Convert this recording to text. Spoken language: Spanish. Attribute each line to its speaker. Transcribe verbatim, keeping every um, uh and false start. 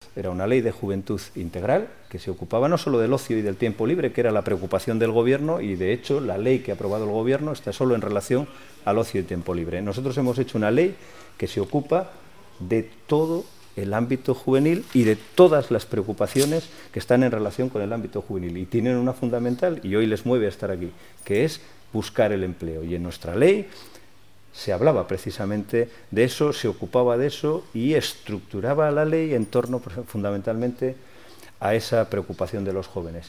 Speaker 1: era una ley de juventud integral que se ocupaba no solo del ocio y del tiempo libre, que era la preocupación del gobierno, y de hecho la ley que ha aprobado el gobierno está solo en relación al ocio y tiempo libre. Nosotros hemos hecho una ley que se ocupa de todo el ámbito juvenil y de todas las preocupaciones que están en relación con el ámbito juvenil, y tienen una fundamental, y hoy les mueve a estar aquí, que es buscar el empleo. Y en nuestra ley se hablaba precisamente de eso, se ocupaba de eso y estructuraba la ley en torno fundamentalmente a esa preocupación de los jóvenes.